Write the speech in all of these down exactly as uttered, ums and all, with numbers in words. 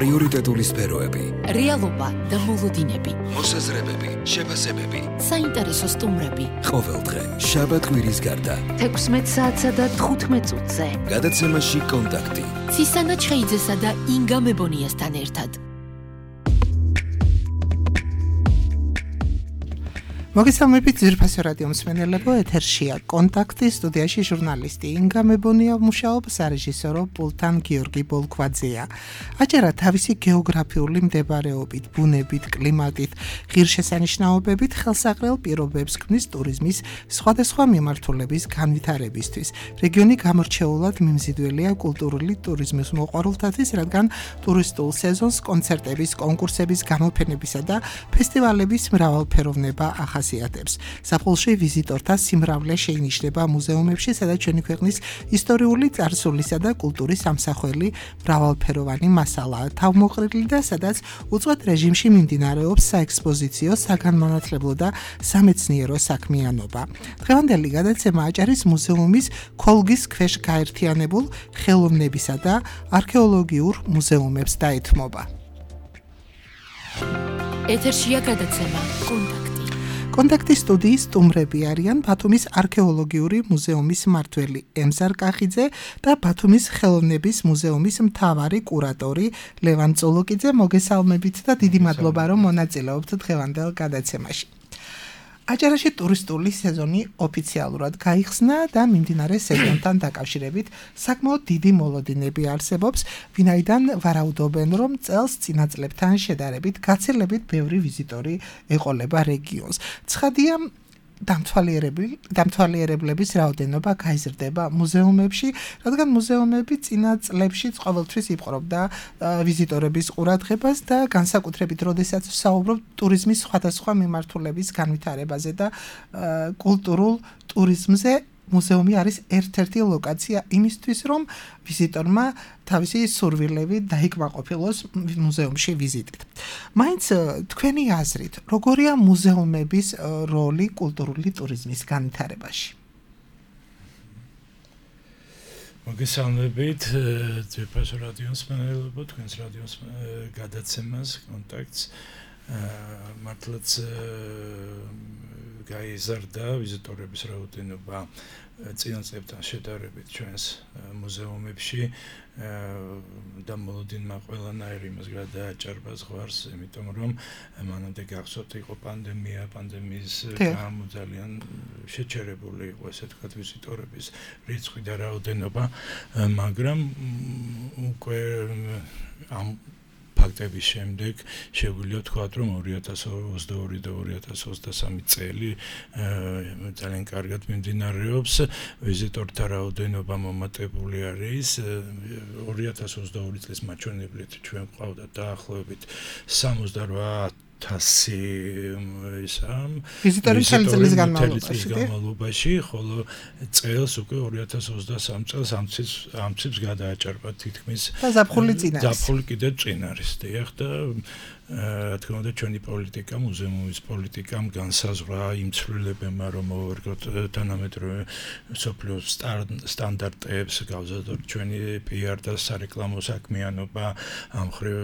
პრიორიტეტული სფეროები, რეალობა და მოლოდინები, მოსაზრებები, შეფასებები, საინტერესო სტუმრები. ყოველდღე, შაბათ-კვირის გარდა, თექვსმეტ საათსა და თხუთმეტ წუთზე. გადაცემაში კონტაქტი. ცისანა ჩხეიძესა და ინგა მებონიასთან ერთად. მოგესალმებით ძვირფასო რადიო მსმენელებო, ეთერშია კონტაქტი, სტუდიაში ჟურნალისტი ინგა მებონია მუშაობს, სარეჟისორო პულტან გიორგი ბოლქვაძეა. აჭარა თავისი გეოგრაფიული მდებარეობით, ბუნებით, კლიმატით, ღირსშესანიშნაობებით ხელსაყრელ პირობებს ქმნის ტურიზმის სხვადასხვა მიმართულების განვითარებისთვის. რეგიონი გამორჩეულად მიმზიდველია კულტურული ტურიზმის მოყვარულთათვის, რადგან ტურისტულ სეზონს კონცერტების, კონკურსების, გამოფენებისა და ფესტივალების მრავალფეროვნება ახასიათებს. ზაფხულში ვიზიტორთა სიმრავლე შეინიშნება მუზეუმებში, სადაც ჩვენი ქვეყნის ისტორიული წარსულისა და კულტურის ამსახველი მრავალფეროვანი მასალაა თავმოყრილი და სადაც უწყვეტ რეჟიმში მიმდინარეობს საექსპოზიციო, საგანმანათლებლო და სამეცნიერო საქმიანობა. დღევანდელი გადაცემა აჭარის მუზეუმის ქოლგის ქვეშ გაერთიანებულ ხელოვნებისა და არქეოლოგიურ მუზეუმებს დაეთმობა. ეთერშია გადაცემა კონტაქტი. კონტაქტის სტუდიის სტუმრები არიან ბათუმის არქეოლოგიური მუზეუმის მმართველი ემზარ კახიძე და ბათუმის ხელოვნების მუზეუმის მთავარი კურატორი ლევან წოლოკიძე. მოგესალმებით და დიდი მადლობა, რომ მონაწილეობთ დღევანდელ გადაცემაში. აჭარაში ტურისტული სეზონი ოფიციალურად გაიხსნა და მიმდინარე სეზონთან დაკავშირებით საკმაოდ დიდი მოლოდინები არსებობს, ვინაიდან ვარაუდობენ, რომ წელს წინა წლებთან შედარებით გაცილებით ბევრი ვიზიტორი ეყოლება რეგიონს. ცხადია, დამთვალიერებლების რაოდენობა გაიზრდება მუზეუმებში, რადგან მუზეუმები წინა წლებში ყოველთვის იპყრობდა ვიზიტორების ყურადღებას და განსაკუთრებით, როდესაც ვსაუბრობთ ტურიზმის სხვადასხვა მიმართულების განვითარებაზე და კულტურულ ტურიზმზე, მუზეუმი არის ერთ-ერთი ლოკაცია იმისთვის, რომ ვიზიტორმა თავისი სურვილები დაიკმაყოფილოს მუზეუმში ვიზიტით. მაინც თქვენი აზრით, როგორია მუზეუმების როლი კულტურული ტურიზმის განვითარებაში? მოგესალმებით, ძვირფასო რადიო მსმენელებო, თქვენს რადიო გადაცემას, კონტაქტს. მართლაც გაიზარდა ვიზიტორების რაოდენობა წინა წლებთან შედარებით ჩვენს მუზეუმებში და მოლოდინმა ყველანაირი იმას გადააჭარბა ზღვარს, იმიტომ რომ მანამდე გახსოვთ იყო პანდემია, პანდემიის გამო ძალიან შეჩერებული იყო, ესე ვთქვათ, ვიზიტორების რიცხვი და რაოდენობა, მაგრამ უკვე ამ ფაქტების შემდეგ შეგვიძლია ვთქვათ, რომ ორი ათას ოცდაორი და ორი ათას ოცდასამი წელი ძალიან კარგად მიმდინარეობს. ვიზიტორთა რაოდენობა მომატებული არის. ორი ათას ოცდაორი წლის მაჩვენებლით ჩვენ გვყავდა დაახლოებით სამოცდაოთხ ათასი ისამ ვიზიტორი წლის განმავლობაში, ხოლო წელს უკვე ორი ათას ოცდასამი წელს ამ ციფრს გადააჭარბა თითქმის და ზაფხული წინ არის. ზაფხული კიდევ წინ არის. დიახ და რა თქმა უნდა ჩვენი პოლიტიკა, მუზეუმის პოლიტიკამ განსაზღვრა იმ ცვლილებებმა, რომ მოვერგოთ თანამედროვე მსოფლიო სტანდარტებს, გავზადოთ ჩვენი პი არ და სარეკლამო საქმიანობა ამ მხრივ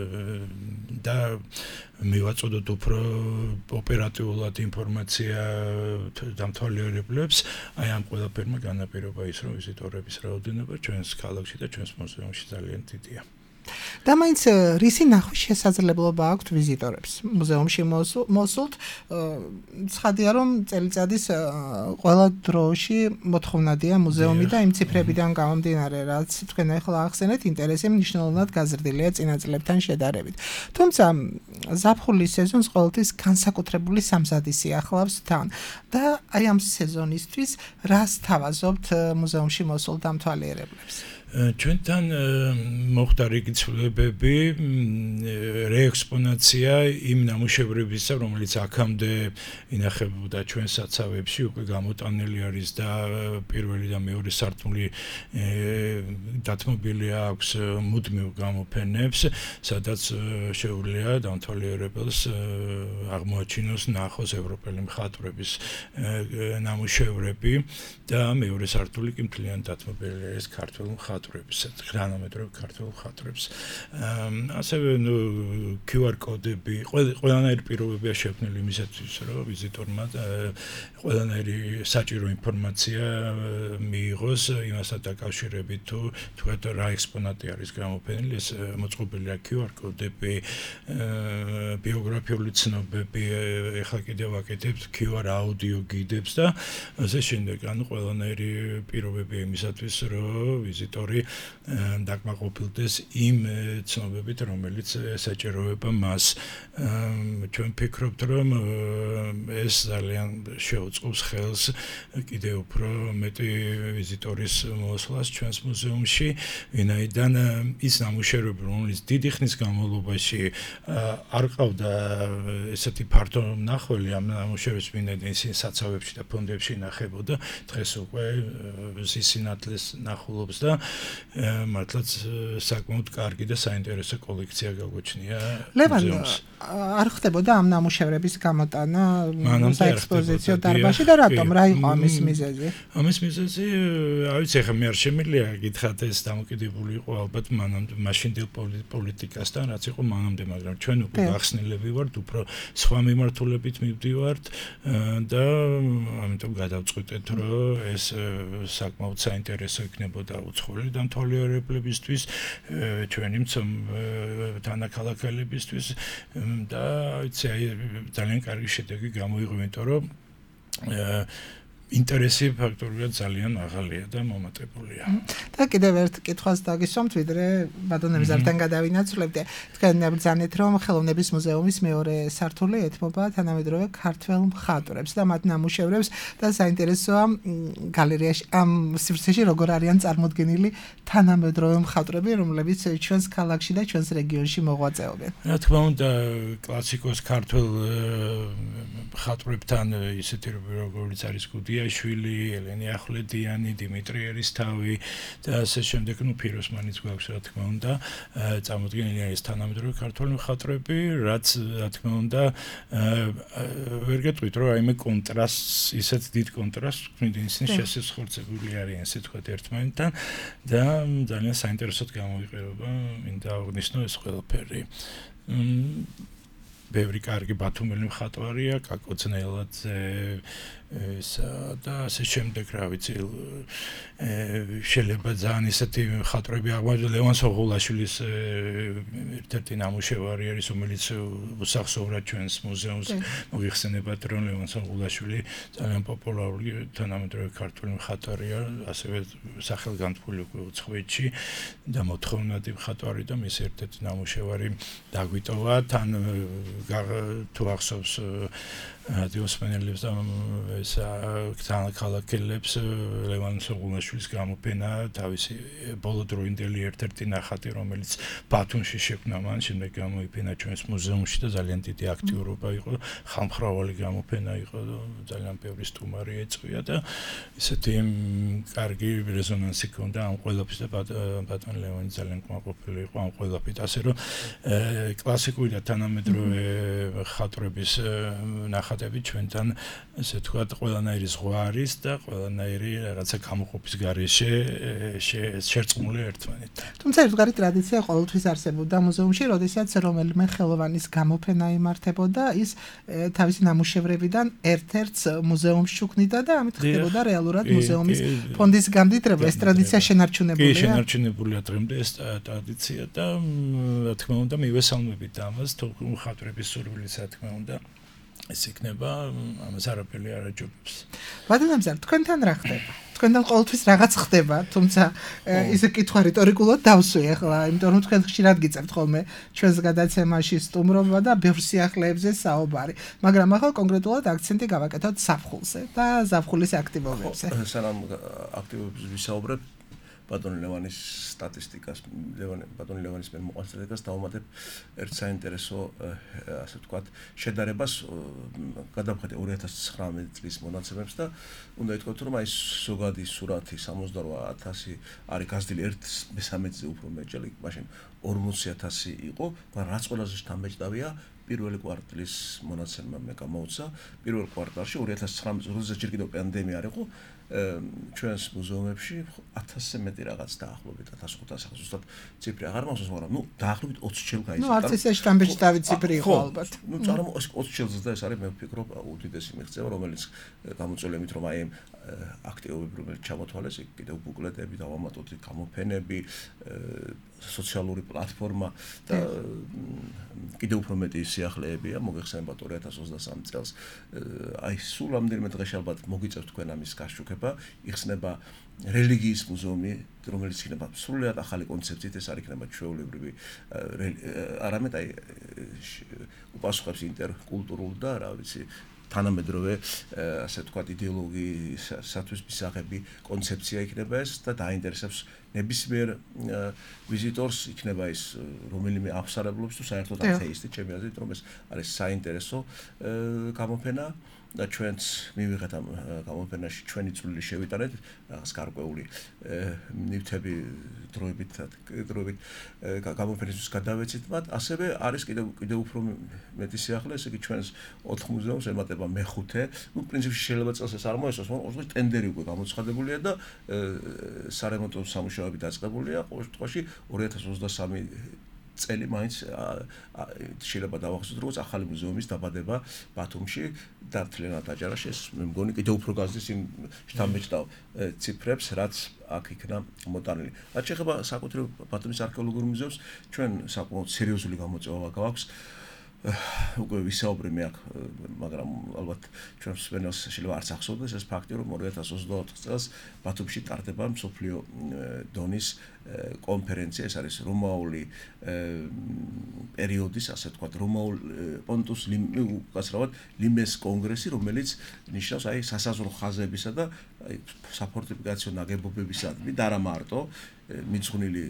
და მივაწოდოთ უფრო ოპერატიულად ინფორმაცია დამთვალიერებლებს. აი ამ ყველაფერმა განაპირობა ის, რომ ვიზიტორების რაოდენობა ჩვენს ქალაქში და ჩვენს მუზეუმში ძალიან დიდია. და მაინც რისი ნახვის შესაძლებლობა აქვთ ვიზიტორებს მუზეუმში მოსულთ? ცხადია, რომ წელიწადის ყველა დროში მოთხოვნადია მუზეუმი და იმ ციფრებიდან გამომდინარე, რაც თქვენ ახლა ახსენეთ, ინტერესი მნიშვნელოვნად გაზრდილია წინა წლებთან შედარებით. თუმცა ზაფხულის სეზონს ყოველთვის განსაკუთრებული სამზადისი ახლავს თან და აი ამ სეზონისთვის რას თავაზობთ მუზეუმში მოსულ დამთვალიერებლებს? ჩვენთან მოხდა რიგი ცვლილებები, რეექსპონაცია იმ ნამუშევრებისა, რომელიც აქამდე ინახებოდა ჩვენ საცავებში, უკვე გამოტანილი არის და პირველი და მეორე სართული დათმობილი აქვს მუდმივ გამოფენებს, სადაც შეუძლია დამთვალიერებელს აღმოაჩინოს, ნახოს ევროპელი მხატვრების ნამუშევრები და მეორე სართული კი მთლიანად დათმობილი არის ქართულ მხატვრებს მხატვრებს, გრანამეტრებ ქართველ მხატვრებს. ასევე ნუ კიუ არ კოდები, ყველანაირი პირობებია შექმნილი იმისათვის, რომ ვიზიტორმა ყველანაირი საჭირო ინფორმაცია მიიღოს იმასთან დაკავშირებით, თუ თქვათ რა ექსპონატი არის გამოფენილი, ეს მოწყობილია კიუ არ კოდები, ბიოგრაფიული ცნობები, ეხლა კიდევ ვაკეთებთ კიუ არ აუდიო გიდებს და ასე შემდეგ, ანუ ყველანაირი პირობები იმისათვის, რომ ვიზიტორი დაკმაყოფილდეს იმ ცნობებით, რომელიც ესაჭიროება მას. ჩვენ ვფიქრობთ, რომ ეს ძალიან შეუწყობს ხელს კიდევ უფრო მეტი ვიზიტორის მოსვლას ჩვენს მუზეუმში, ვინაიდან ის ნამუშევრები, რომელიც დიდი ხნის განმავლობაში არ ყავდა ესეთი ფართო მნახველი ამ ნამუშევრების, ვინაიდან ისინი საცავებში და ფონდებში ინახებოდა, დღეს უკვე სინათლეს ნახულობს და მართლაც საკმაოდ კარგი და საინტერესო კოლექცია გაგვაჩნია მუზეუმს. არ ხდებოდა ამ ნამუშევრების გამოტანა საექსპოზიციო დარბაზში და რატომ? რა იყო ამის მიზეზი? ამის მიზეზი, არ ვიცი, ახლა მე არ შემიძლია გითხრათ, ეს დამოკიდებული იყო ალბათ მანამდე მაშინდელ პოლიტიკასთან, რაც იყო მანამდე, მაგრამ ჩვენ უკვე გახსნილები ვართ, უფრო სხვა მიმართულებით მივდივართ და ამიტომ გადავწყვიტეთ, რომ ეს საკმაოდ საინტერესო იქნებოდა უცხოელი დამთვალიერებლებისთვის, ჩვენი თანაქალაქელებისთვის და ვიცი, ძალიან კარგი შედეგი გამოიღო, იმიტომ რომ ინტერესი ფაქტობრივად ძალიან მაღალია და მომატებულია. და კიდევ ერთ კითხვას დაგისვამთ, ვიდრე ბატონებისთან გადავინაცვლებდე. თქვენ ბრძანეთ, რომ ხელოვნების მუზეუმის მეორე სართული ეთმობა თანამედროვე ქართველ მხატვრებს და მათ ნამუშევრებს და საინტერესოა გალერეაში ამ სივრცეში როგორ არიან წარმოდგენილი თანამედროვე მხატვრები, რომლებიც ჩვენს ქალაქში და ჩვენს რეგიონში მოღვაწეობენ. რა თქმა უნდა, კლასიკოს ქართველ მხატვრებთან ისეთი როგორიც არის გუდია შვილი, ელენე ახვლედიანი, დიმიტრი ერისთავი და ასე შემდეგ, ნუ ფიროსმანიც გვაქვს, რა თქმა უნდა, წარმოდგენილი არის თანამედროვე ქართველი მხატვრები, რაც რა თქმა უნდა ვერ გეტყვით, რომ აიმე კონტრასტს, ისეთ დიდ კონტრასტს გვინდა, ისინი შესაძლებელი არიან, ასე თქვა ერთმანეთთან და ძალიან საინტერესოდ გამოიყურება, მინდა აღნიშნო ეს ყველაფერი. ბევრი კარგი ბათუმელი მხატვარია, კაკო ძნელაძე და ასე შემდეგ, რა ვიცი, შეიძლება ძალიან ისეთი მხატვრები აღმოჩნდეს, ლევან სოღულაშვილის ერთ-ერთი ნამუშევარი არის, რომელიც უსახსოვრად ჩვენს მუზეუმს მოიხსენებათ, რომ ლევან სოღულაშვილი ძალიან პოპულარული თანამედროვე ქართული მხატვარია, ასევე სახელგანთქმული უკვე უცხოეთში და მოთხოვნადი მხატვარი და მის ერთ-ერთი ნამუშევარი დაგვიტოვა, თან თუ ახსოვს რადიოსმენელებს და ეს თანაქალაქელებს ლევან სოღულაშვილის გამოფენა, თავისი ბოლოდროინდელი ერთ-ერთი ნახატი, რომელიც ბათუმში შექმნა მან, შემდეგ გამოიფენა ჩვენს მუზეუმში და ძალიან დიდი აქტიურობა იყო, ხალხმრავალი გამოფენა იყო, ძალიან ბევრი სტუმარი ეწვია და ისეთი კარგი რეზონანსი ჰქონდა ამ ყველაფერს და ბატონ ლევანი ძალიან კმაყოფილი იყო ამ ყველაფრით, ასე რომ კლასიკური და თანამედროვე მხატვრების ნახატები ჩვენთან, ასე ვთქვათ, ყველანაირი ზღვა არის და ყველანაირი რაღაცა გამოყოფის გარეშე შერწყმული ერთმანეთთან. თუმცა ერთგვარი ტრადიცია ყოველთვის არსებობდა მუზეუმში, როდესაც რომელიმე ხელოვანის გამოფენა იმართებოდა, ის თავისი ნამუშევრებიდან ერთ-ერთს მუზეუმში უქმნიდა და ამით ხდებოდა რეალურად მუზეუმის ფონდის გამდიდრება. ეს ტრადიცია შენარჩუნებულია. კი, შენარჩუნებულია დღემდე ეს ტრადიცია და რა თქმა უნდა მივესალმებით ამას, თუ მხატვრების სურვილის რა თქმა უნდა ეს იქნება, ამას არაფერი არ აჯობებს. ბატონებზარ, თქვენთან რა ხდება? თქვენთან ყოველთვის რაღაც ხდება, თუმცა ისე კითხვა რიტორიკულად დავსვი ახლა, იმიტომ რომ თქვენ ხშირად გიწევთ ხოლმე ჩვენს გადაცემაში სტუმრობა და ბევრ სიახლეებზე საუბარი, მაგრამ ახლა კონკრეტულად აქცენტი გავაკეთოთ ზაფხულზე და ზაფხულის აქტივობებზე. სანამ აქტივობებზე ვისაუბრებ, ბატონ ლევანის სტატისტიკას, ლევან ბატონ ლევანის მე მოყავს სტატისტიკას დავუმატებ ერთ საინტერესო, ასე ვთქვათ, შედარებას გადავხედე ორი ათას ცხრამეტი წლის მონაცემებს და უნდა ითქვათ, რომ აი ზოგადი სურათი სამოცდაოთხ ათასი არის გაზრდილი ერთ მესამედზე უფრო მეტჯერ, მაშინ ორმოცი ათასი იყო, მაგრამ რაც ყველაზე შთამბეჭდავია, პირველი კვარტლის მონაცემმა მე გამოუცა პირველ კვარტალში ორი ათას ცხრამეტ წელს ჯერ კიდევ პანდემია არ იყო ჩვენს მუზეუმებში ათასზე მეტი რაღაც დაახლოებით ათას ხუთასი ზუსტად ციფრი აღარ მახსოვს მაგრამ ნუ დაახლოებით ოცი ჯერ გაიზარდა ნუ არც ესე შტამბეჭ დავით ციფრი იყო ალბათ ნუ წარამო ოცი ჯერზე და ეს არის მე ვფიქრობ უდიდესი მიღწევა რომელიც გამოწვევით რომ აი აქტივობები რომელიც ჩამოთვალეს კიდევ ბუკლეტები დავამატოთ გამოფენები სოციალური პლატფორმა და კიდევ უფრო მეტი სიახლეებია მოგეხსენებათ ორი ათას ოცდასამი წელს აი სულ ამდენიმე დღეში ალბათ მოგიწევთ თქვენ ამის გაშუქება იხსნება რელიგიის მუზეუმი რომელიც იქნება სრულიად ახალი კონცეფციით ეს არ იქნება ჩვეულებრივი არამედ აი უპასუხებს ინტერკულტურულ და რა ვიცი თანამედროვე ასე ვთქვათ იდეოლოგიისათვის მისაღები კონცეფცია იქნება ეს და დაინტერესებს ნებისმიერ ვიზიტორს იქნება ის რომელიმე აღსარებლობს თუ საერთოდ ათეისტი ჩემი აზრით რომ ეს არის საინტერესო გამოფენა და ჩვენც მივიღეთ ამ გამოფენაში ჩვენი წვლილი შევიტანეთ რაღაც გარკვეული ნივთები დროებით დროებით გამოფენისთვის გადავეცით მათ ასევე არის კიდევ კიდევ უფრო მეტი სიახლე ესე იგი ჩვენს ოთხ მუზეუმს ემატება მეხუთე ნუ პრინციპში შეიძლება წელს ეს არ მოესწროს მაგრამ ოთხი ტენდერი უკვე გამოცხადებულია და სარემონტო სამუშაოები დაწყებულია ყოველ შემთხვევაში ორი ათას ოცდასამი წელი მაინც შეიძლება დავახსოვოთ როგორც ახალი მუზეუმის დაბადება ბათუმში და თლიანად აჭარაში ეს მე მგონი კიდევ უფრო გაზის იმ შთამბეჭდავ ციფრებს რაც აქ იქნა მოტანილი. რაც შეეხება საკუთრივ ბათუმის არქეოლოგიურ მუზეუმს ჩვენ საკმაოდ სერიოზული გამოწვევა გვაქვს უკვე ვისაუბრე მე აქ მაგრამ ალბათ ჩვენს სვენელს შეიძლება არც ახსოვდეს ეს ფაქტი რომ ორი ათას ოცდაოთხ წელს ბათუმში ტარდება მსოფლიო დონის კონფერენცია ეს არის რომაული პერიოდის ასე ვთქვათ რომაულ პონტუს უკაცრავად ლიმეს კონგრესი რომელიც ნიშნავს აი სასაზღვრო ხაზებისა და აი საფორტიფიკაციო ნაგებობებისადმი და არა მარტო მიძღვნილი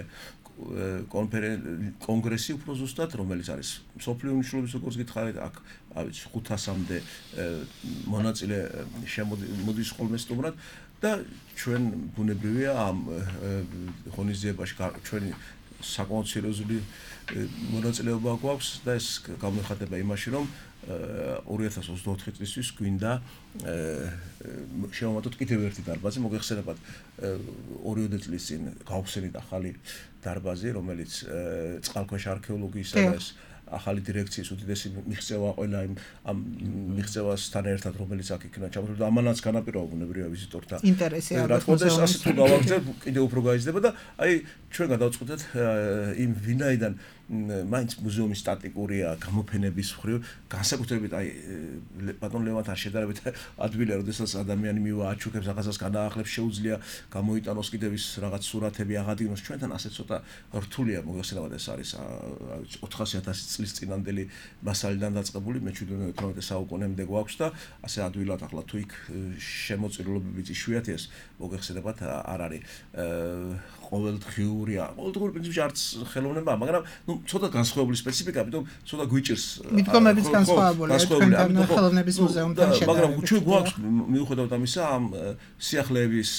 კონგრესი უფრო ზუსტად რომელიც არის სოფლიო მნიშვნელობის როგორც გითხარით აქ ავიც ხუთასამდე მონაწილე შემოდის ხოლმე სტუმრად და ჩვენ ბუნებრივია ამ ღონისძიებაში ჩვენი საკმაოდ სერიოზული მონაწილეობა გვაქვს და ეს გამოიხატება იმაში რომ ორი ათას ოცდაოთხი წლისთვის გვინდა შევამატოთ კიდევ ერთი დარბაზი მოგეხსენებათ ორიოდე წლის წინ გავხსენით ახალი დარბაზი რომელიც წყალქვეშ არქეოლოგიისა და ეს ახალი დირექციის უდიდესი მიღწევა ყველა იმ ამ მიღწევასთან ერთად რომელიც აქ იქნა ჩამოთვლილი და ამანაც განაპირობა ბუნებრივია ვიზიტორთა ინტერესი რა თქმა უნდა ასე თუ გავაგრძელებ კიდევ უფრო გაიზრდება და აი ჩვენ გადავწყვეტეთ იმ ვინაიდან მაინც მუზეუმი სტატიკურია გამოფენების მხრივ განსაკუთრებით აი ბატონ ლევანთან შედარებით ადვილია როდესაც ადამიანი მივა აჩუქებს რაღაცას განაახლებს შეუძლია გამოიტანოს კიდევ ის რაღაც სურათები აღადგინოს ჩვენთან ასე ცოტა რთულია მოგეხსენებათ ეს არის ოთხასი ათასი წლის წინანდელი მასალიდან დაწყებული მე ჩვიდმეტ ათორმეტე საუკუნემდე გვაქვს და ასე ადვილად ახლა თუ იქ შემოწირულობებით იშვიათია ეს მოგეხსენებათ არ არის ყოველდღიურია ყოველდღიური პრინციპში არც ხელოვნება მაგრამ ნუ ცოტა განსხვავებული სპეციფიკა, ამიტომ ცოტა გვიჭირს მიდგომების განსხვავებულია თქვენთან ხელოვნების მუზეუმთან შედარებით. მაგრამ ჩვენ გვაქვს მიუხედავად ამისა ამ სიახლეების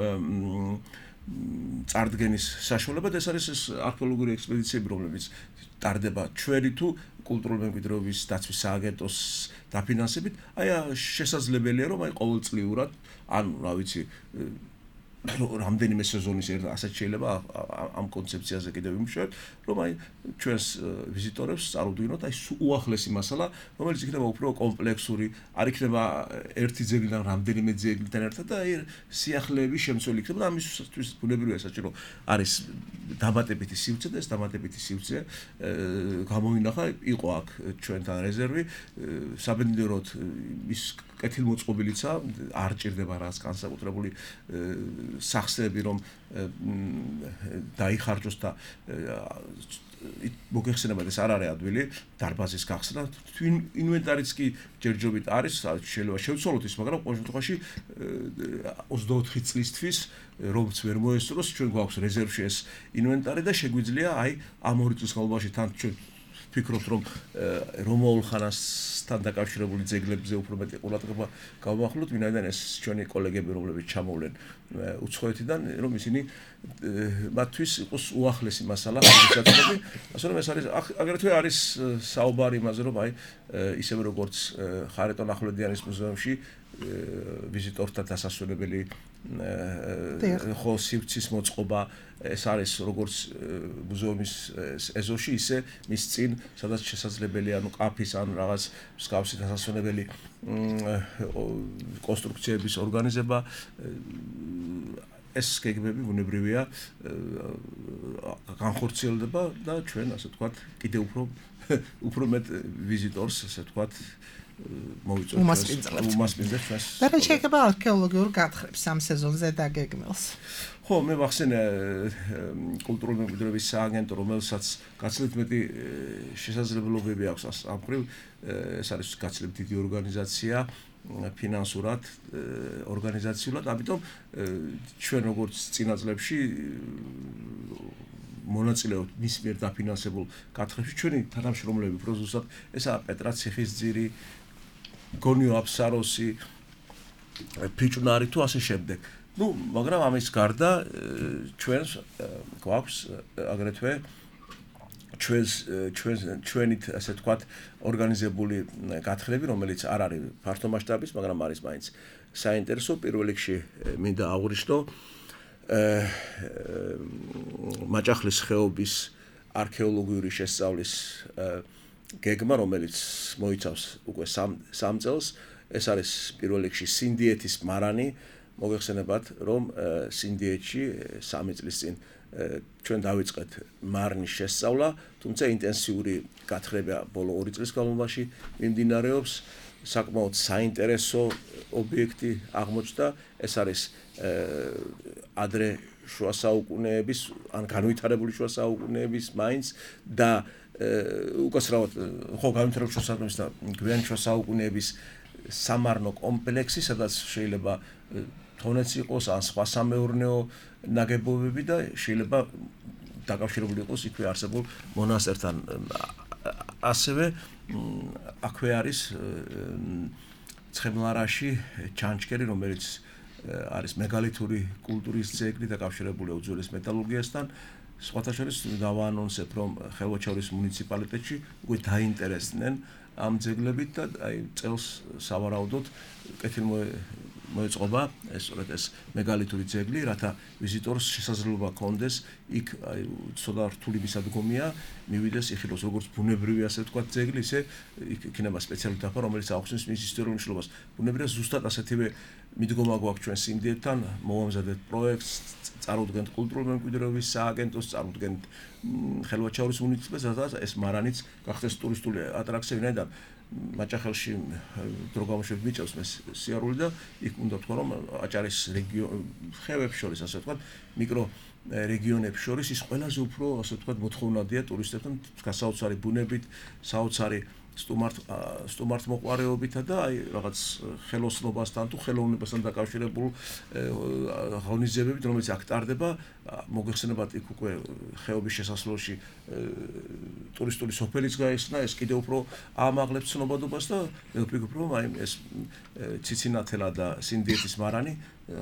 წარდგენის საშუალება და ეს არის ეს არქეოლოგიური ექსპედიციები, რომლებიც ტარდება ჩვენი თუ კულტურული მემკვიდრეობის დაცვის სააგენტოს დაფინანსებით, აი შესაძლებელია რომ აი ყოველწლიურად ან რა ვიცი რამდენიმე სეზონის ერთ ასეთ შეიძლება ამ კონცეფციაზე კიდევ ვიმუშავებთ, რომ აი ჩვენს ვიზიტორებს წარუდგინოთ აი უახლესი მასალა, რომელიც იქნება უფრო კომპლექსური, არ იქნება ერთი ძეგლიდან რამდენიმე ძეგლთან ერთად და აი სიახლეების შემცველი იქნება და ამისთვის ბუნებრივია საჭირო არის დამატებითი სივრცე და ეს დამატებითი სივრცე გამოინახა, იყო აქ ჩვენთან რეზერვი, საბედნიეროდ ის კეთილმოწყობილიცა არ ჭირდება რაღაც განსაკუთრებული სახსები რომ დაიხარჯოს და მოგეხსენებათ ეს არ არის ადვილი დარბაზის გახსნა ინვენტარიც კი ჯერჯერობით არის შეიძლება შევცვალოთ ის მაგრამ ყოველ შემთხვევაში ოცდაოთხი წლისთვის რომც ვერ მოესწროს ჩვენ გვაქვს რეზერვში ეს ინვენტარი და შეგვიძლია აი ამ ორი წლის განმავლობაში თან ჩვენ ვფიქრობთ რომ რომაულ ხანასთან დაკავშირებული ძეგლებზე უფრო მეტი ყურადღება გავმახვილოთ, ვინაიდან ეს ჩვენი კოლეგები რომლებიც ჩამოვლენ უცხოეთიდან, რომ ისინი მათთვის იყოს უახლესი მასალა ხალხისაცნობი, ასე რომ ეს არის აგრეთვე არის საუბარი იმაზე, რომ აი ისევე როგორც ხარეტონ ახვლედიანის მუზეუმში ვიზიტორთა დასასვენებელი ხო სივრცის მოწყობა ეს არის როგორც მუზეუმის ეზოში, ისე მის წინ, სადაც შესაძლებელია ანუ კაფის ან რაღაც მსგავსი დასასვენებელი კონსტრუქციების ორგანიზება, ეს გეგმები ბუნებრივია განხორციელდება და ჩვენ ასე ვთქვათ კიდევ უფრო უფრო მეტ ვიზიტორს ასე ვთქვათ უმასპინძლებთ. უმასპინძლებთ. და რა შეიძლება არქეოლოგიურ გათხრებს ამ სეზონზე დაგეგმილს? ხო, მე ვახსენე კულტურული მემკვიდრეობის სააგენტო, რომელსაც გაცილებით მეტი შესაძლებლობები აქვს ამ მხრივ, ეს არის გაცილებით დიდი ორგანიზაცია, ფინანსურად, ორგანიზაციულად, ამიტომ ჩვენ როგორც წინა წლებში მონაწილეობთ მის მიერ დაფინანსებულ გათხრებში, ჩვენი თანამშრომლები უფრო ზუსტად ესაა პეტრა ციხისძირი, გონიო აფსაროსი, ფიჭვნარი თუ ასე შემდეგ. Ну, მაგრამ ამის გარდა ჩვენს გვაქვს აგრეთვე ჩვენს ჩვენს ჩვენით ასე ვთქვათ ორგანიზებული გათხრები, რომელიც არ არის ფართო მასშტაბის, მაგრამ არის მაინც საინტერესო. პირველ რიგში მინდა აღვნიშნო მაჭახლის ხეობის არქეოლოგიური შესწავლის გეგმა, რომელიც მოიცავს უკვე სამ წელს. ეს არის პირველ რიგში სინდიეთის მარანი. მოგეხსენებათ, რომ სინდიეთში სამი წლის წინ ჩვენ დავიწყეთ მარნის შესწავლა, თუმცა ინტენსიური გათხრება ბოლო ორი წლის განმავლობაში მიმდინარეობს. საკმაოდ საინტერესო ობიექტი აღმოჩნდა. ეს არის ადრე შუა საუკუნეების ან განვითარებული შუა საუკუნეების მაინც და უკაცრავად ხო განვითარებული შუა საუკუნეების და გვიანი შუა საუკუნეების სამარნო კომპლექსი, სადაც შეიძლება თონეც იყოს ან სხვა სამეურნეო ნაგებობები და შეიძლება დაკავშირებული იყოს იქვე არსებულ მონასტერთან. ასევე აქვე არის ცხენლარაში ჩანჩქერი, რომელიც არის მეგალითური კულტურის ძეგლი დაკავშირებული უძველეს მეტალურგიასთან. სხვათა შორის დავაანონსებ, რომ ხელვაჩაურის მუნიციპალიტეტში უკვე დაინტერესდნენ ამ ძეგლებით და აი წელს სავარაუდოდ კეთილმო მოეწყობა ეს სწორედ ეს მეგალითური ძეგლი, რათა ვიზიტორს შესაძლებლობა ჰქონდეს იქ აი ცოტა რთული მისადგომია, მივიდეს იხილოს როგორც ბუნებრივი ასე ვთქვათ ძეგლი, ისე იქ იქნება სპეციალური დაფა, რომელიც აუხსნის მის ისტორიულ მნიშვნელობას. ბუნებრივია ზუსტად ასეთივე მიდგომა გვაქვს ჩვენ სინდიეთთან, მოვამზადეთ პროექტს, წარუდგენთ კულტურული მემკვიდრეობის სააგენტოს, წარუდგენთ ხელვაჩაურის მუნიციპალიტეტს, სადაც ეს მარანიც გახდეს ტურისტული ატრაქცია, ვინაიდან მაჭახელში დრო გამოშვებით მიწევს მე სიარული და იქ უნდა ვთქვა, რომ აჭარის რეგიონ ხევებს შორის ასე ვთქვათ, მიკრო რეგიონებს შორის ის ყველაზე უფრო ასე ვთქვათ მოთხოვნადია ტურისტებთან გასაოცარი ბუნებით, საოცარი სტუმართ სტუმართ მოყვარეობითა და აი რაღაც ხელოსნობასთან თუ ხელოვნებასთან დაკავშირებულ ღონისძიებებით, რომელიც აქ ტარდება. მოგეხსენებათ, იქ უკვე ხეობის შესასვლელში ტურისტული სოფელიც გაიხსნა, ეს კიდევ უფრო აამაღლებს ცნობადობას და მე ვფიქრობ, რომ აი ეს ციცინათელა და სინდიეთის მარანი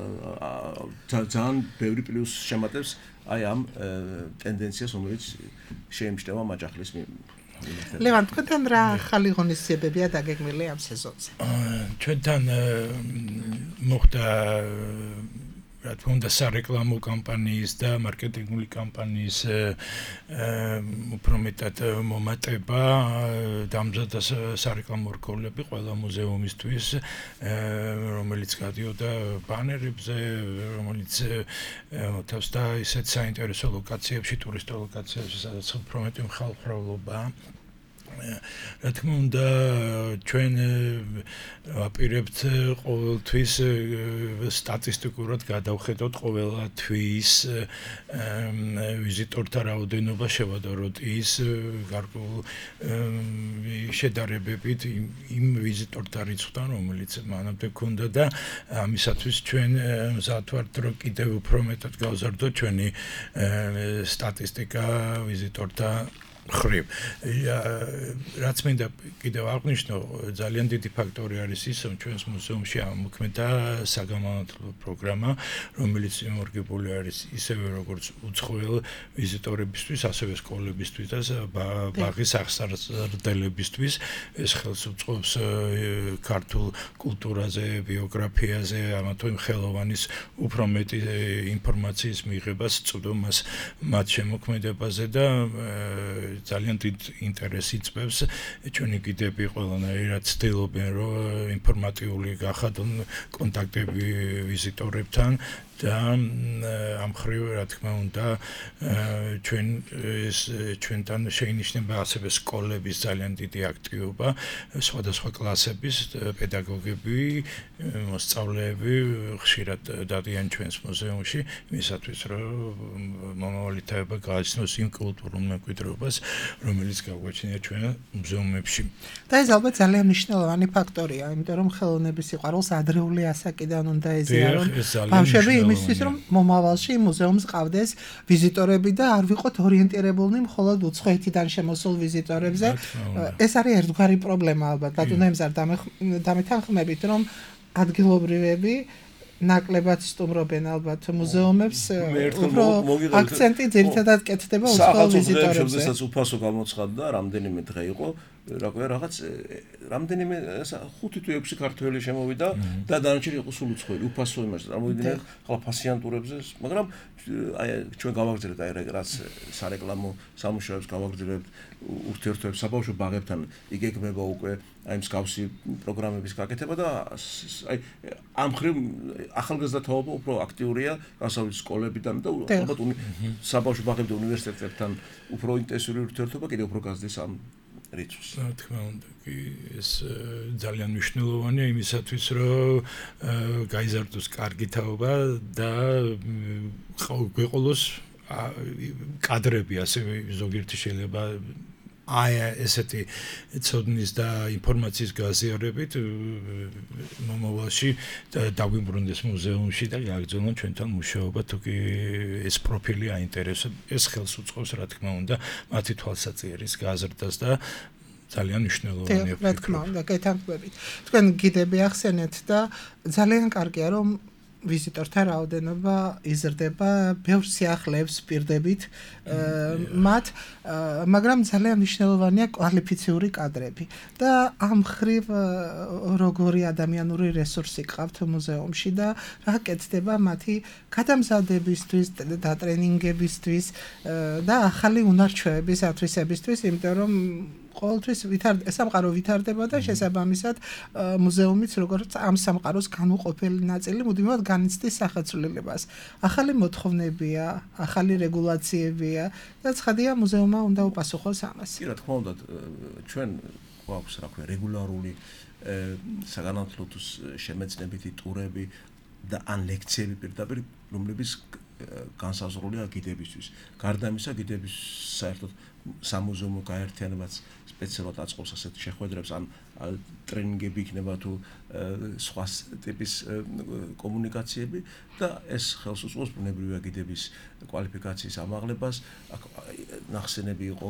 ძალიან ბევრი პლუს შემატებს აი ამ ტენდენციას, რომელიც შეიმჩნევა მაჭახლის ლევან, თქვენთან რა ახალი ღონისძიებებია დაგეგმილი ამ სეზონზე? ჩვენთან მოხდა რა თქმა უნდა სარეკლამო კამპანიის და მარკეტინგული კამპანიის უფრო მეტად მომატება, დამზადდა სარეკლამო რგოლები ყველა მუზეუმისთვის, რომელიც გადიოდა ბანერებზე, რომელიც მოთავსდა ისეთ საინტერესო ლოკაციებში, ტურისტულ ლოკაციებში, სადაც უფრო მეტი მხალხმრავლობაა. რა თქმა უნდა ჩვენ ვაპირებთ ყოველთვის სტატისტიკურად გადავხედოთ ყოველა თვის ვიზიტორთა რაოდენობა შევადაროთ ის გარკვეულ შედარებებით იმ ვიზიტორთა რიცხვთან, რომელიც მანამდე ჰქონდა და ამისათვის ჩვენ მზად ვართ, რომ კიდევ უფრო მეტად გავზარდოთ ჩვენი სტატისტიკა ვიზიტორთა ხრივ. რაც მინდა კიდევ აღნიშნო, ძალიან დიდი ფაქტორი არის ის, რომ ჩვენს მუზეუმში ამოქმედა საგამანათლებლო პროგრამა, რომელიც მიმორგებული არის ისევე როგორც უცხოელ ვიზიტორებისთვის, ასევე სკოლებისთვის და ბაღის აღსარდლებისთვის. ეს ხელს უწყობს ქართულ კულტურაზე, ბიოგრაფიაზე, ამა თუ იმ ხელოვანის უფრო მეტი ინფორმაციის მიღებას, წვდომას მათ შემოქმედებაზე და ძალიან დიდ ინტერესს იწვევს. ჩვენი გიდები ყველანაირად ცდილობენ, რომ ინფორმატიული გახადონ კონტაქტები ვიზიტორებთან და ამ ხრივ, რა თქმა უნდა, ჩვენ ეს ჩვენთან შეინიშნება ასევე სკოლების ძალიან დიდი აქტივობა, სხვადასხვა კლასების პედაგოგები, მოსწავლეები ხშირად დადიან ჩვენს მუზეუმში, იმისათვის, რომ მომავალითაება გააჩნოს იმ კულტურულ მემკვიდრეობას, რომელიც გაგვაჩნია ჩვენ მუზეუმებში. და ეს ალბათ ძალიან მნიშვნელოვანი ფაქტორია, იმიტომ რომ ხელოვნების სიყვარულს ადრეული ასაკიდან უნდა ეზიარონ ბავშვები იმისთვის, რომ მომავალში მუზეუმს ყავდეს ვიზიტორები და არ ვიყოთ ორიენტირებულნი მხოლოდ უცხოეთიდან შემოსულ ვიზიტორებზე. ეს არის ერთგვარი პრობლემა ალბათ. ბატონო ემზარ, დამეთანხმებით, რომ ადგილობრივები ნაკლებად სტუმრობენ ალბათ მუზეუმებს, უფრო აქცენტი ძირითადად კეთდება უცხოელ ვიზიტორებზე. შესაძლოა უფასო გამოცხადდა, რამდენიმე დღე იყო, რაკვე რაღაც რამდენიმე ხუთი თუ ექვსი ქართველი შემოვიდა და დანარჩენი იყო სულ უცხოელი, უფასო იმას წარმოვიდნენ ხლა ფასიანტურებზე, მაგრამ აი ჩვენ გავაგრძელებთ აი რაც სარეკლამო სამუშაოებს გავაგრძელებთ ურთიერთობებს საბავშვო ბაღებთან იგეგმება უკვე აი მსგავსი პროგრამების გაკეთება და აი ამ ხრივ ახალგაზრდა თაობა უფრო აქტიურია გასავლით სკოლებიდან და ალბათ საბავშვო ბაღებთან და უნივერსიტეტებთან უფრო ინტენსიური ურთიერთობა კიდევ უფრო გაზრდის ამ რიცხვს. რა თქმა უნდა, კი ეს ძალიან მნიშვნელოვანია იმისათვის, რომ გაიზარდოს კარგი თაობა და გვეყოლოს კადრები, ასევე ზოგიერთი შეიძლება აი ესეთი ცოდნის და ინფორმაციის გაზიარებით მომავალში დაგვიმბრუნდეს მუზეუმში და გააგრძელონ ჩვენთან მუშაობა, თუ კი ეს პროფილი აინტერესებს, ეს ხელს უწყობს, რა თქმა უნდა, მათი თვალსაჩინოს გაზრდას და ძალიან მნიშვნელოვანია. რა თქმა უნდა, გეთანხმებით. თქვენ გიდები ახსენეთ და ძალიან კარგია, რომ ვიზიტორთა რაოდენობა იზრდება, ბევრ სიახლეებს პირდებით მათ, მაგრამ ძალიან მნიშვნელოვანია კვალიფიციური კადრები და ამ ხრივ როგორი ადამიანური რესურსი ყავთ მუზეუმში და რა კეთდება მათი გადამზადებისთვის და ტრენინგებისთვის და ახალი უნარჩვევების ათვისებისთვის, იმიტომ რომ ყოველთვის სამყარო ვითარდება და შესაბამისად მუზეუმიც როგორც ამ სამყაროს განუყოფელი ნაწილი მუდმივად განიცდის სახეცვლილებას. ახალი მოთხოვნებია, ახალი რეგულაციებია და ცხადია მუზეუმმა უნდა უპასუხოს ამას. კი, რა თქმა უნდა, ჩვენ გვაქვს რა ქვია რეგულარული საგანმანათლებლო შემეცნებითი ტურები და ან ლექციები პირდაპირ, რომლებიც განსაზღვრულია გიდებისთვის. გარდა ამისა, გიდების საერთოდ სამუზეუმო გაერთიანებაც სპეციალურად აწყობს ასეთ შეხვედრებს, ან ტრენინგები იქნება თუ სხვა ტიპის კომუნიკაციები და ეს ხელს უწყობს ბუნებრივია გიდების კვალიფიკაციის ამაღლებას. აქ ნახსენები იყო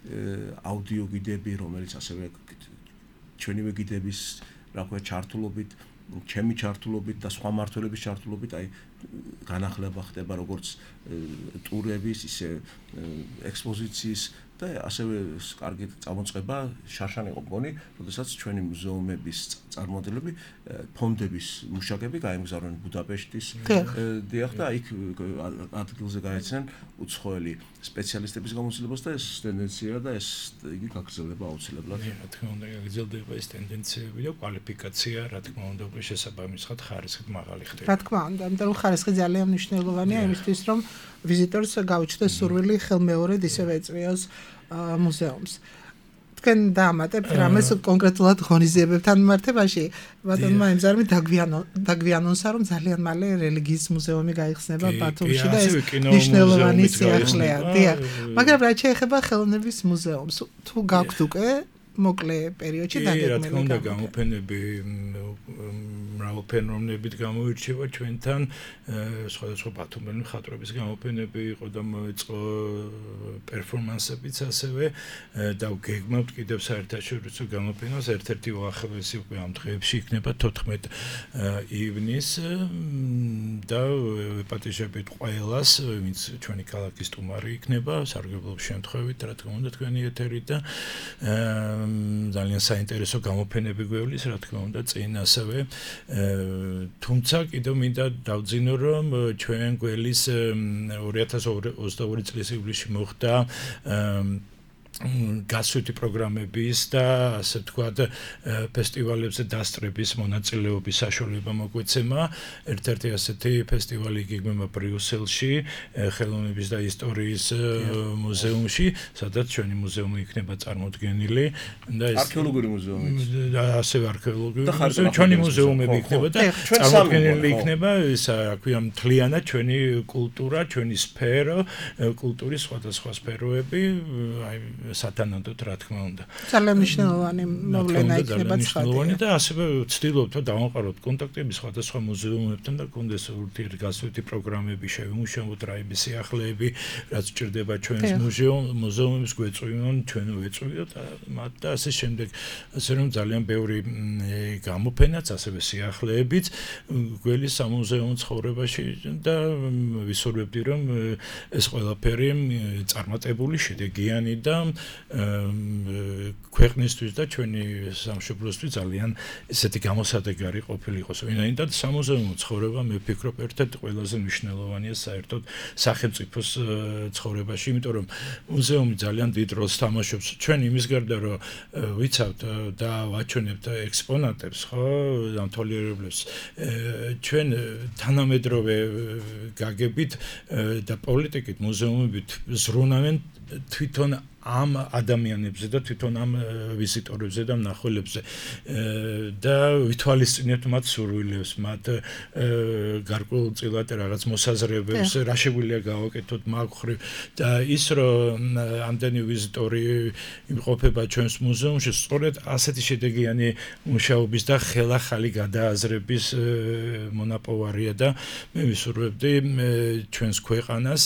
აუდიო გიდები, რომელიც ასევე ჩვენივე გიდების რა ქვია ჩართულობით, ჩემი ჩართულობით და სხვა მმართველების ჩართულობით აი განახლება ხდება როგორც ტურების, ისე ექსპოზიციის და ასევე კარგი წამოწყება შარშან იყო მგონი, როდესაც ჩვენი მუზეუმების წარმოადგენლები ფონდების მუშაკები გაემგზავრნენ ბუდაპეშტის დიახ და იქ ადგილზე გაეცნენ უცხოელი სპეციალისტების გამოცდილებას და ეს ტენდენციაა და ეს იგი გაგრძელდება აუცილებლად. რა თქმა უნდა, გაგრძელდება ეს ტენდენციები და კვალიფიკაცია, რა თქმა უნდა, უკვე შესაბამისად ხარისხით მაღალი ხდება. რა თქმა უნდა, იმიტომ რომ ხარისხი ძალიან მნიშვნელოვანია იმისთვის, რომ ვიზიტორს გაუჩნდეს სურვილი ხელმეორედ ისევე ეწვიოს მუზეუმს. თქვენ დაამატებთ რამეს კონკრეტულად ღონისძიებებთან მიმართებაში, ბატონმა ემზარმა დაგვიანონსა, რომ ძალიან მალე რელიგიის მუზეუმი გაიხსნება ბათუმში და ეს მნიშვნელოვანი სიახლეა. დიახ, მაგრამ რაც შეეხება ხელოვნების მუზეუმს, თუ გაქვთ უკვე მოკლე პერიოდში დაგეგმილი. რა თქმა უნდა, გამოფენები გამოფენროვნებით გამოირჩევა ჩვენთან სხვადასხვა ბათუმელი მხატვრების გამოფენები იყო და მოეწყო პერფორმანსებიც ასევე და გეგმავთ კიდევ საერთაშორისო გამოფენას ერთ-ერთი უახლოესი უკვე ამ დღეებში იქნება თოთხმეტ ივნისს და ვეპატიჟებით ყველას ვინც ჩვენი ქალაქის სტუმარი იქნება სარგებლობის შემთხვევით რა თქმა უნდა თქვენი ეთერი და ძალიან საინტერესო გამოფენები გვევლის რა თქმა უნდა წინ ასევე თუმცა კიდევ მინდა დავძინო რომ ჩვენ გველის ორი ათას ოცდაორი წლის ივლისში მოხდა გასვეთი პროგრამების და ასე ვთქვათ ფესტივალებზე დასწრების მონაწილეობის საშუალება მოგვეცემა ერთ-ერთი ასეთი ფესტივალი იგეგმება ბრიუსელში ხელოვნების და ისტორიის მუზეუმში სადაც ჩვენი მუზეუმი იქნება წარმოდგენილი და ეს არქეოლოგიური მუზეუმი და ასევე არქეოლოგიური მუზეუმი ჩვენი მუზეუმები იქნება და წარმოდგენილი იქნება ეს რა ქვია მთლიანად ჩვენი კულტურა ჩვენი სფერო კულტურის სხვადასხვა სფეროები აი სათანადოდ რა თქმა უნდა. ძალიან მნიშვნელოვანი მოვლენა იქნება ცხადია. და ასევე ვცდილობთ რომ დავამყაროთ კონტაქტები სხვადასხვა მუზეუმებთან და კონდეს ურთიერთგასვეთი პროგრამები შევიმუშავოთ რაიმე სიახლეები, რაც ჭირდება ჩვენს მუზეუმებს გვეწვიონ, ჩვენ ვეწვიოთ მათ და ასე შემდეგ. ასე რომ ძალიან ბევრი გამოფენაც, ასევე სიახლეებიც გველის სამუზეუმო ცხოვრებაში და ვისურვებდი რომ ეს ყველაფერი წარმატებული, შედეგიანი და ქვეყნისთვის და ჩვენი სამშობლოსთვის ძალიან ესეთი გამოსადეგარი ყოფილიყოს. ვინაიდან სამუზეუმო ცხოვრება მე ვფიქრობ ერთ-ერთი ყველაზე მნიშვნელოვანია საერთოდ სახელმწიფოს ცხოვრებაში, იმიტომ რომ მუზეუმი ძალიან დიდ როლს თამაშობს. ჩვენ იმის გარდა რომ ვიცავთ და ვაჩვენებთ ექსპონატებს, ხო, დამთვალიერებლებს, ჩვენ თანამედროვე გაგებით და პოლიტიკით მუზეუმებით ზრუნავენ თვითონ ამ ადამიანებზე და თვითონ ამ ვიზიტორებზე და მნახველებზე და ვითვალისწინებთ მათ სურვილებს, მათ გარკვეულწილად რაღაც მოსაზრებებს, რა შეგვიძლია გავაკეთოთ მაგ ხრივ და ის რომ ამდენი ვიზიტორი იმყოფება ჩვენს მუზეუმში, სწორედ ასეთი შედეგიანი მუშაობის და ხელახალი გადააზრების მონაპოვარია და მე ვისურვებდი ჩვენს ქვეყანას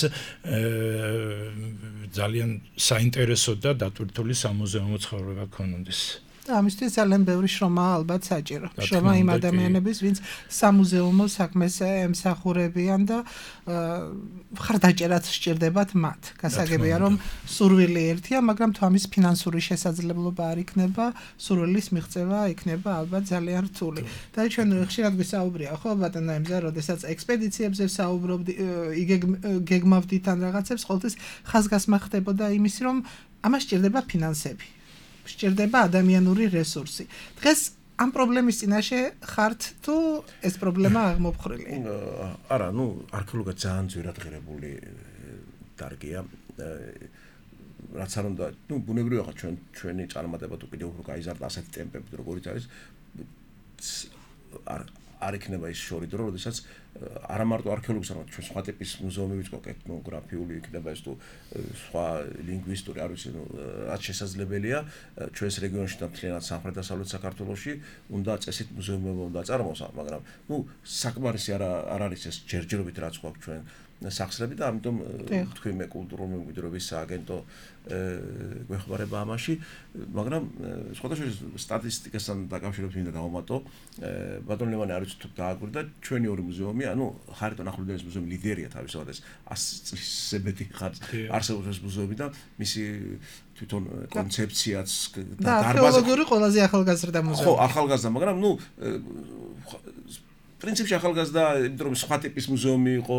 ძალიან საინტერესო და დატვირთული სამუზეუმო ცხოვრება ქონდეს. ამისთვის ძალიან ბევრი შრომა ალბათ საჭირო. შრომა იმ ადამიანების, ვინც სამუზეუმო საქმეს ემსახურებიან და მხარდაჭერაც სჭირდებათ მათ. გასაგებია რომ სურვილი ერთია, მაგრამ თამის ფინანსური შესაძლებლობა არ იქნება, სურვილის მიღწევა იქნება ალბათ ძალიან რთული. და ჩვენ ხშირად გვისაუბრია, ხო, ბატონო ემზა, როდესაც ექსპედიციებზე საუბრობდი, გეგმავდით ან რაღაცებს, ყოველთვის ხაზგასმა ხდებოდა იმის, რომ ამას სჭირდება ფინანსები. სჭირდება ადამიანური რესურსი. დღეს ამ პრობლემის წინაშე ხართ თუ ეს პრობლემა აღმოფხრილია? არა, ნუ არქეოლოგია ძალიან ძვირად ღირებული დარგია. რაც არ უნდა, ნუ ბუნებრივია ხო ჩვენ ჩვენი წარმატება თუ კიდევ უფრო გაიზარდა ასეთი ტემპებით როგორიც არის არ არ იქნება ის შორი დრო, როდესაც არა მარტო არქეოლოგის, არამედ ჩვენ სხვა ტიპის მუზეუმებიც ყო ეთნოგრაფიული იქნება ეს თუ სხვა ლინგვისტური, არ ვიცი, რაც შესაძლებელია ჩვენს რეგიონში და მთლიანად სამხრეთ-დასავლეთ საქართველოში უნდა წესით მუზეუმები უნდა აწარმოოს, მაგრამ ნუ საკმარისი არ არ არის ეს ჯერჯერობით რაც ყო ჩვენ სახსრები და ამიტომ თქვი მე კულტურული მემკვიდრეობის სააგენტო გვეხმარება ამაში, მაგრამ სხვადასხვა სტატისტიკასთან დაკავშირებით მინდა დავამატო, ბატონ ლევანი არ ვიცი თუ დააგვირდა ჩვენი ორი მუზეუმი, ანუ ხარიტონ ახლობლის მუზეუმი ლიდერია თავისუფლად ეს ასი წლის ზემეთი ხარს არსებობს ეს მუზეუმი და მისი თვითონ კონცეფციაც და არქეოლოგიური ყველაზე ახალგაზრდა მუზეუმი. ხო, ახალგაზრდა, მაგრამ ნუ პრინციპში ახალგაზრდა, იმიტომ რომ სხვა ტიპის მუზეუმი იყო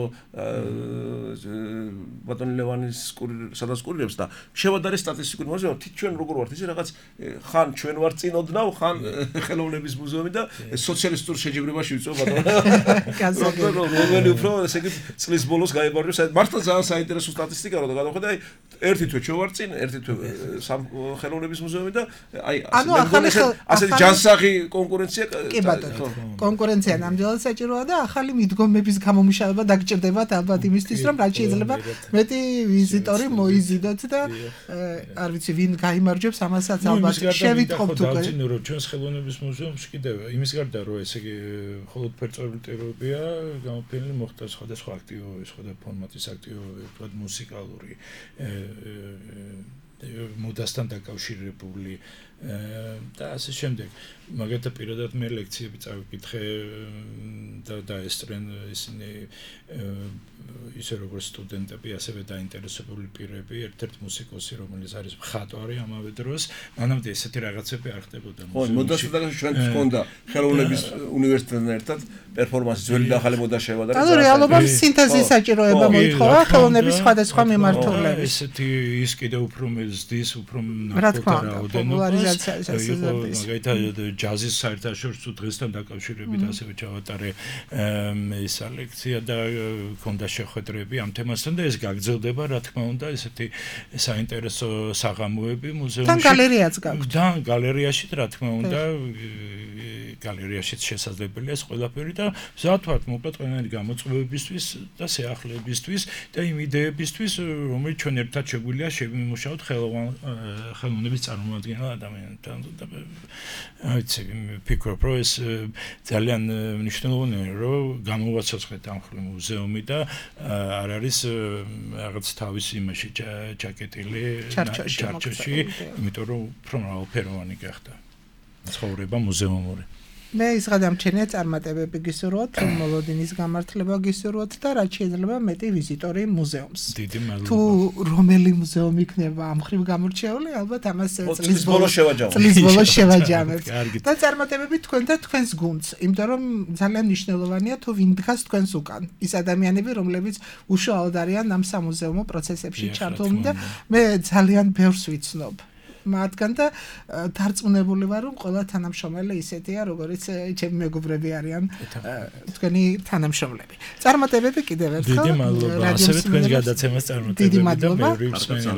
ბატონ ლევანის სადაც კურირებს და შევადარე სტატისტიკური მუზეუმი, თით ჩვენ როგორ ვართ ისე რაღაც ხან ჩვენ ვართ წინოდნავ, ხან ხელოვნების მუზეუმი და სოციალისტურ შეჯიბრებაში ვიწვევ ბატონ. ბატონო, რომელი უფრო ესე იგი წლის ბოლოს გაებარებს, მართლა ძალიან საინტერესო სტატისტიკა რა გადავხედე, აი ერთი თვე ჩვენ ვართ წინ, ერთი თვე ხელოვნების მუზეუმი და აი ანუ ახალი ასეთი ჯანსაღი კონკურენცია. კი ბატონო, კონკურენცია ნამდვილად ნელ-ნელა საჭიროა და ახალი მიდგომების გამომუშავება დაგჭირდებათ ალბათ იმისთვის, რომ რაც შეიძლება მეტი ვიზიტორი მოიზიდოთ და არ ვიცი ვინ გაიმარჯვებს ამასაც ალბათ შევითხოვთ უკვე. რომ ჩვენს ხელოვნების მუზეუმში კიდევ იმის გარდა რომ ესე იგი მხოლოდ ფერწერებია გამოფენილი მოხდა სხვადასხვა აქტივობები, სხვადასხვა ფორმატის აქტივობები, ვთქვათ მუსიკალური მოდასთან დაკავშირებული და ასე შემდეგ. მაგათა პირადად მე ლექციები წავიკითხე და დაესწრენ ისინი ისე როგორც სტუდენტები, ასევე დაინტერესებული პირები, ერთ-ერთ მუსიკოსი, რომელიც არის მხატვარი ამავე დროს, მანამდე ესეთი რაღაცები არ ხდებოდა მუსეუმში. ხო, მოდასთან დაკავშირებით ჩვენც ჰქონდა ხელოვნების უნივერსიტეტთან ერთად პერფორმანსი ძველი და ახალი მოდა შევადარეთ. ანუ რეალობრივ სინთეზის საჭიროება მოითხოვა ხელოვნების სხვადასხვა მიმართულების. ესეთი ის კიდევ უფრო მეზდის, უფრო ნაკლებად პოპულარიზაციას ასწავლებს. მაგალითად ჯაზის საერთაშორისო დღესთან დაკავშირებით ასევე ჩავატარე ეს ლექცია და ქონდა შეხვედრები ამ თემასთან და ეს გაგრძელდება რა თქმა უნდა ესეთი საინტერესო საღამოები მუზეუმში. თან გალერეაც გაქვთ. და გალერეაში რა თქმა უნდა გალერეაშიც შესაძლებელია ეს ყველაფერი და მზად ვართ მოკლედ ყველანი გამოწვევებისთვის და შეახლოებისთვის და იმ იდეებისთვის რომელიც ჩვენ ერთად შეგვიძლია შევიმუშაოთ ხელოვნების წარმომადგენელ ადამიანთან და აიცი ფიქრობ რომ ეს ძალიან მნიშვნელოვანია რომ გამოვაცოცხლეთ ამ ხრივ მუზეუმი და არ არის რაღაც თავის იმაში ჩაკეტილი ჩარჩოში იმიტომ რომ უფრო მრავალფეროვანი გახდა ცხოვრება მუზეუმური. მე ის გადამჩენია წარმატებები გისურვოთ, რომ მოლოდინის გამართლება გისურვოთ და რაც შეიძლება მეტი ვიზიტორი მუზეუმს. დიდი მადლობა. თუ რომელი მუზეუმი იქნება ამ ხრივ გამორჩეული, ალბათ ამას წლის ბოლოს შევაჯამოთ. წლის ბოლოს შევაჯამებთ. და წარმატებები თქვენ და თქვენს გუნდს, იმიტომ რომ ძალიან მნიშვნელოვანია თუ ვინ დგას თქვენს უკან. ის ადამიანები, რომლებიც უშუალოდ არიან ამ სამუზეუმო პროცესებში ჩართულნი და მე ძალიან ბევრს ვიცნობ. მათგან და დარწმუნებული ვარ რომ ყველა თანამშრომელი ისეთია როგორც ჩემი მეგობრები არიან თქვენი თანამშრომლები. წარმატებები კიდევ ერთხელ. დიდი მადლობა. ასევე თქვენს გადაცემას წარმატებები და მეორე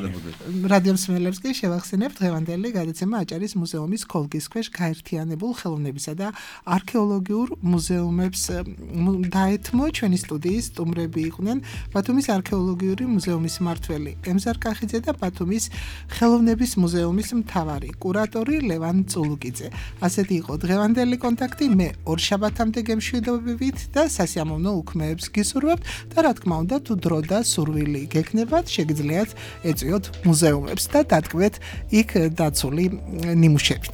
რადიო მსმენელებს კი შევახსენებ დღევანდელი გადაცემა აჭარის მუზეუმის ქოლგის ქვეშ გაერთიანებულ ხელოვნებისა და არქეოლოგიურ მუზეუმებს დაეთმო ჩვენი სტუდიის სტუმრები იყვნენ ბათუმის არქეოლოგიური მუზეუმის მმართველი ემზარ კახიძე და ბათუმის ხელოვნების მუზეუმის მთავარი კურატორი ლევან წულუკიძე. ასეთი იყო დღევანდელი კონტაქტი. მე ორ შაბათამდე გემშვიდობებით და სასიამოვნო უქმეებს გისურვებთ და რა თქმა უნდა თუ დრო და სურვილი გექნებათ შეგიძლიათ ეწვიოთ მუზეუმებს და დატკბეთ იქ დაცული ნიმუშებით.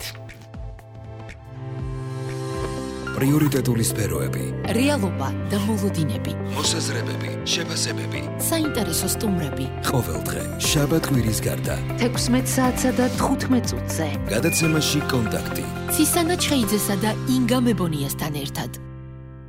პრიორიტეტული სფეროები, რეალობა და მოლოდინები, მოსაზრებები, შეფასებები, საინტერესო სტუმრები. ყოველდღე შაბათ კვირის გარდა თექვსმეტ საათსა და თხუთმეტ წუთზე. გადაცემაში კონტაქტი. ცისანა ჩხეიძესა და ინგა მებონიასთან ერთად.